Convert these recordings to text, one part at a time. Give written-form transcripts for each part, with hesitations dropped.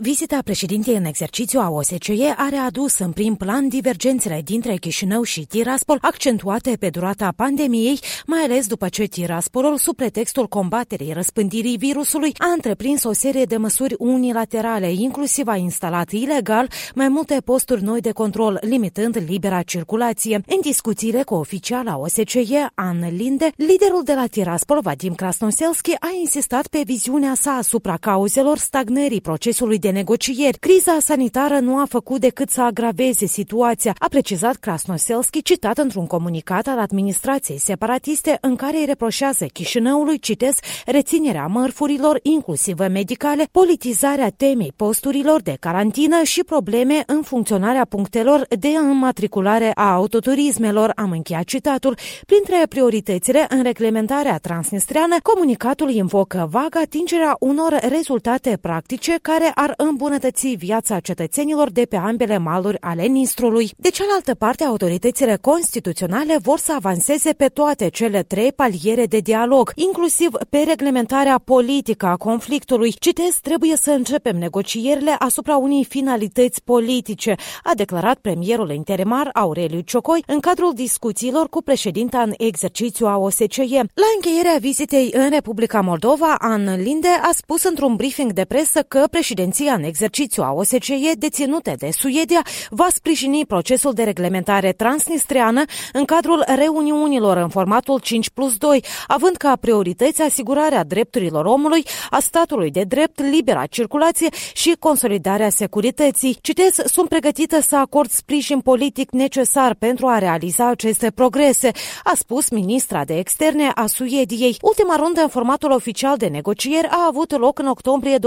Vizita președintei în exercițiu a OSCE a readus în prim plan divergențele dintre Chișinău și Tiraspol, accentuate pe durata pandemiei, mai ales după ce Tiraspolul, sub pretextul combaterii răspândirii virusului, a întreprins o serie de măsuri unilaterale, inclusiv a instalat ilegal mai multe posturi noi de control, limitând libera circulație. În discuțiile cu oficiala OSCE, Ann Linde, liderul de la Tiraspol, Vadim Krasnoselski, a insistat pe viziunea sa asupra cauzelor stagnării procesului de negocieri. Criza sanitară nu a făcut decât să agraveze situația, a precizat Krasnoselski, citat într-un comunicat al administrației separatiste în care îi reproșează Chișinăului, citesc, reținerea mărfurilor, inclusiv medicale, politizarea temei posturilor de carantină și probleme în funcționarea punctelor de înmatriculare a autoturismelor, am încheiat citatul. Printre prioritățile în reglementarea transnistreană, comunicatul invocă vag atingerea unor rezultate practice care ar îmbunătăți viața cetățenilor de pe ambele maluri ale Nistrului. De cealaltă parte, autoritățile constituționale vor să avanseze pe toate cele trei paliere de dialog, inclusiv pe reglementarea politică a conflictului. Citez, trebuie să începem negocierile asupra unei finalități politice, a declarat premierul interimar Aureliu Ciocoi în cadrul discuțiilor cu președinta în exercițiu a OSCE. La încheierea vizitei în Republica Moldova, Ann Linde a spus într-un briefing de presă că președinția în exercițiu a OSCE deținută de Suedia va sprijini procesul de reglementare transnistreană în cadrul reuniunilor în formatul 5+2, având ca priorități asigurarea drepturilor omului, a statului de drept, libera circulație și consolidarea securității. Citez, sunt pregătită să acord sprijin politic necesar pentru a realiza aceste progrese, a spus ministra de externe a Suediei. Ultima rundă în formatul oficial de negocieri a avut loc în octombrie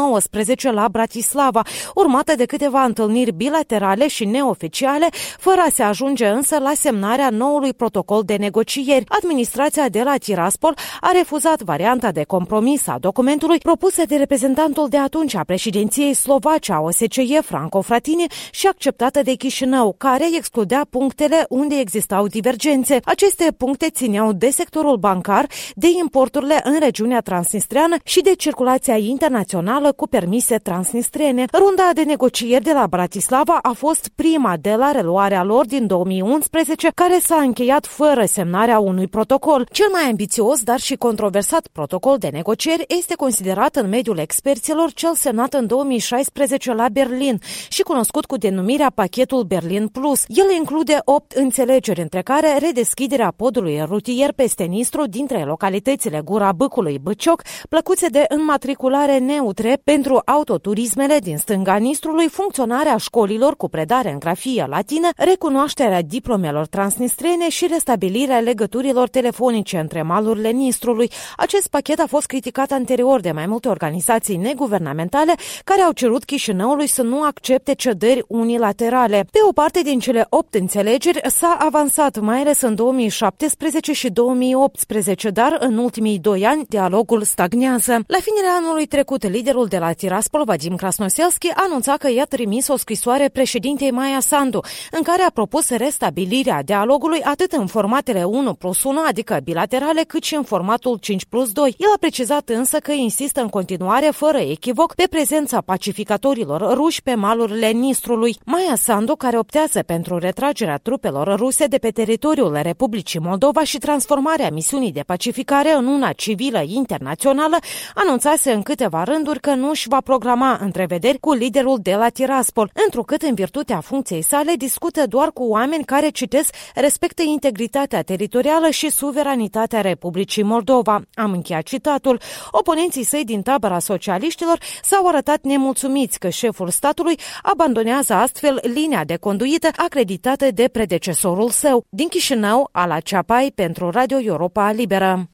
2019 la Bratislava, urmată de câteva întâlniri bilaterale și neoficiale, fără a se ajunge însă la semnarea noului protocol de negocieri. Administrația de la Tiraspol a refuzat varianta de compromis a documentului propusă de reprezentantul de atunci a președinției slovace a OSCE, Franco Frattini, și acceptată de Chișinău, care excludea punctele unde existau divergențe. Aceste puncte țineau de sectorul bancar, de importurile în regiunea transnistreană și de circulația internațională cu permise transnistrene. Runda de negocieri de la Bratislava a fost prima de la reluarea lor din 2011, care s-a încheiat fără semnarea unui protocol. Cel mai ambițios, dar și controversat protocol de negocieri este considerat în mediul experților cel semnat în 2016 la Berlin și cunoscut cu denumirea pachetul Berlin Plus. El include 8 înțelegeri, între care redeschiderea podului rutier peste Nistru dintre localitățile Gura Bâcului, Băcioc, plăcuțe de înmatriculare neutre pentru autoturismele din stânga Nistrului, funcționarea școlilor cu predare în grafie latină, recunoașterea diplomelor transnistrene și restabilirea legăturilor telefonice între malurile Nistrului. Acest pachet a fost criticat anterior de mai multe organizații neguvernamentale care au cerut Chișinăului să nu accepte cedări unilaterale. Pe o parte din cele 8 înțelegeri s-a avansat, mai ales în 2017 și 2018, dar în ultimii 2 ani dialogul stagnează. La finele anului trecut, liderul de la Tiraspol, Vadim Krasnoselski, a anunțat că i-a trimis o scrisoare președintei Maia Sandu, în care a propus restabilirea dialogului atât în formatele 1+1, adică bilaterale, cât și în formatul 5+2. El a precizat însă că insistă în continuare, fără echivoc, pe prezența pacificatorilor ruși pe malurile Nistrului. Maia Sandu, care optează pentru retragerea trupelor ruse de pe teritoriul Republicii Moldova și transformarea misiunii de pacificare în una civilă internațională, anunțase în câteva rânduri că nu își va programa întrevederi cu liderul de la Tiraspol, întrucât în virtutea funcției sale discută doar cu oameni care, citesc, respectă integritatea teritorială și suveranitatea Republicii Moldova. Am încheiat citatul. Oponenții săi din tabăra socialiștilor s-au arătat nemulțumiți că șeful statului abandonează astfel linia de conduită acreditată de predecesorul său. Din Chișinău, Ala Ceapai pentru Radio Europa Liberă.